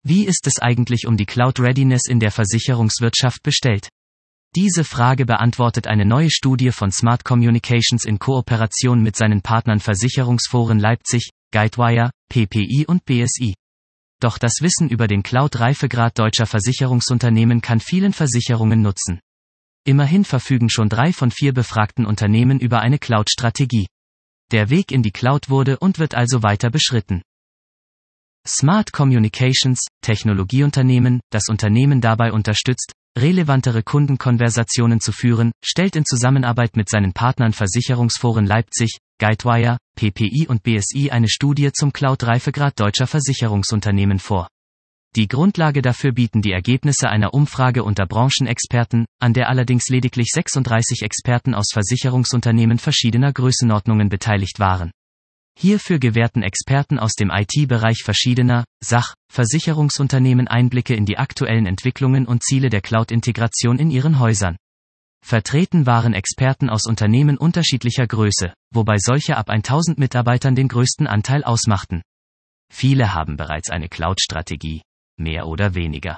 Wie ist es eigentlich um die Cloud Readiness in der Versicherungswirtschaft bestellt? Diese Frage beantwortet eine neue Studie von Smart Communications in Kooperation mit seinen Partnern Versicherungsforen Leipzig, Guidewire, PPI und BSI. Doch das Wissen über den Cloud-Reifegrad deutscher Versicherungsunternehmen kann vielen Versicherungen nutzen. Immerhin verfügen schon 3 von 4 befragten Unternehmen über eine Cloud-Strategie. Der Weg in die Cloud wurde und wird also weiter beschritten. Smart Communications, Technologieunternehmen, das Unternehmen dabei unterstützt, relevantere Kundenkonversationen zu führen, stellt in Zusammenarbeit mit seinen Partnern Versicherungsforen Leipzig, Guidewire, PPI und BSI eine Studie zum Cloud-Reifegrad deutscher Versicherungsunternehmen vor. Die Grundlage dafür bieten die Ergebnisse einer Umfrage unter Branchenexperten, an der allerdings lediglich 36 Experten aus Versicherungsunternehmen verschiedener Größenordnungen beteiligt waren. Hierfür gewährten Experten aus dem IT-Bereich verschiedener Versicherungsunternehmen Einblicke in die aktuellen Entwicklungen und Ziele der Cloud-Integration in ihren Häusern. Vertreten waren Experten aus Unternehmen unterschiedlicher Größe, wobei solche ab 1000 Mitarbeitern den größten Anteil ausmachten. Viele haben bereits eine Cloud-Strategie, mehr oder weniger.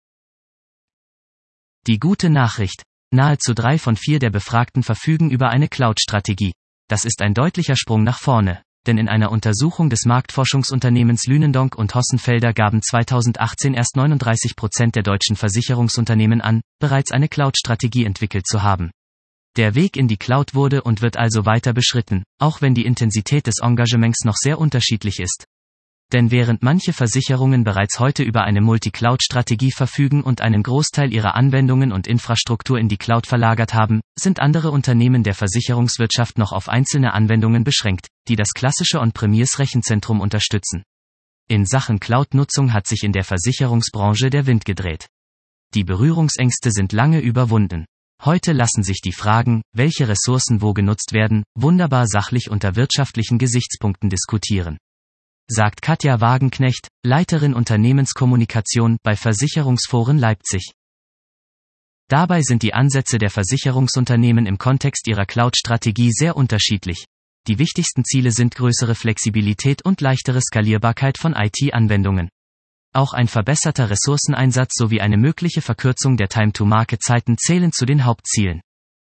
Die gute Nachricht: Nahezu 3 von 4 der Befragten verfügen über eine Cloud-Strategie. Das ist ein deutlicher Sprung nach vorne, denn in einer Untersuchung des Marktforschungsunternehmens Lünendonk und Hossenfelder gaben 2018 erst 39% der deutschen Versicherungsunternehmen an, bereits eine Cloud-Strategie entwickelt zu haben. Der Weg in die Cloud wurde und wird also weiter beschritten, auch wenn die Intensität des Engagements noch sehr unterschiedlich ist. Denn während manche Versicherungen bereits heute über eine Multi-Cloud-Strategie verfügen und einen Großteil ihrer Anwendungen und Infrastruktur in die Cloud verlagert haben, sind andere Unternehmen der Versicherungswirtschaft noch auf einzelne Anwendungen beschränkt, die das klassische On-Premise-Rechenzentrum unterstützen. In Sachen Cloud-Nutzung hat sich in der Versicherungsbranche der Wind gedreht. Die Berührungsängste sind lange überwunden. Heute lassen sich die Fragen, welche Ressourcen wo genutzt werden, wunderbar sachlich unter wirtschaftlichen Gesichtspunkten diskutieren. Sagt Katja Wagenknecht, Leiterin Unternehmenskommunikation bei Versicherungsforen Leipzig. Dabei sind die Ansätze der Versicherungsunternehmen im Kontext ihrer Cloud-Strategie sehr unterschiedlich. Die wichtigsten Ziele sind größere Flexibilität und leichtere Skalierbarkeit von IT-Anwendungen. Auch ein verbesserter Ressourceneinsatz sowie eine mögliche Verkürzung der Time-to-Market-Zeiten zählen zu den Hauptzielen.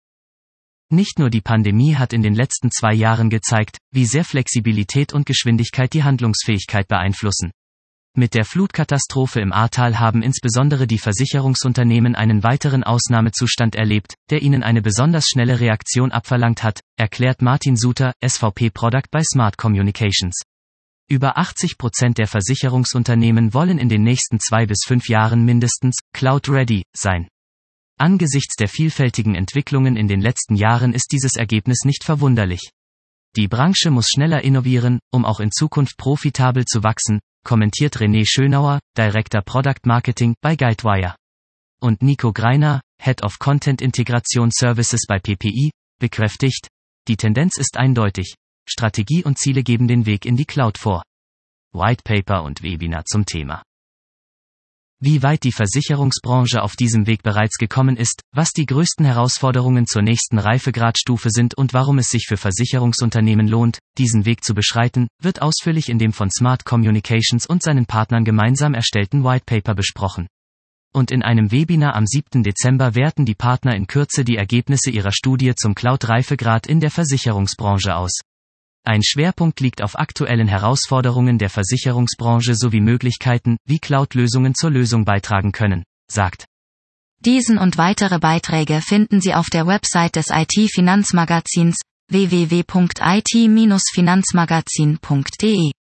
Nicht nur die Pandemie hat in den letzten 2 Jahren gezeigt, wie sehr Flexibilität und Geschwindigkeit die Handlungsfähigkeit beeinflussen. Mit der Flutkatastrophe im Ahrtal haben insbesondere die Versicherungsunternehmen einen weiteren Ausnahmezustand erlebt, der ihnen eine besonders schnelle Reaktion abverlangt hat, erklärt Martin Suter, SVP-Product bei Smart Communications. Über 80% der Versicherungsunternehmen wollen in den nächsten 2 bis 5 Jahren mindestens Cloud-ready sein. Angesichts der vielfältigen Entwicklungen in den letzten Jahren ist dieses Ergebnis nicht verwunderlich. Die Branche muss schneller innovieren, um auch in Zukunft profitabel zu wachsen, kommentiert René Schönauer, Director Product Marketing bei Guidewire. Und Nico Greiner, Head of Content Integration Services bei PPI, bekräftigt: Die Tendenz ist eindeutig. Strategie und Ziele geben den Weg in die Cloud vor. White Paper und Webinar zum Thema. Wie weit die Versicherungsbranche auf diesem Weg bereits gekommen ist, was die größten Herausforderungen zur nächsten Reifegradstufe sind und warum es sich für Versicherungsunternehmen lohnt, diesen Weg zu beschreiten, wird ausführlich in dem von Smart Communications und seinen Partnern gemeinsam erstellten White Paper besprochen. Und in einem Webinar am 7. Dezember werten die Partner in Kürze die Ergebnisse ihrer Studie zum Cloud-Reifegrad in der Versicherungsbranche aus. Ein Schwerpunkt liegt auf aktuellen Herausforderungen der Versicherungsbranche sowie Möglichkeiten, wie Cloud-Lösungen zur Lösung beitragen können, sagt. Diesen und weitere Beiträge finden Sie auf der Website des IT-Finanzmagazins www.it-finanzmagazin.de.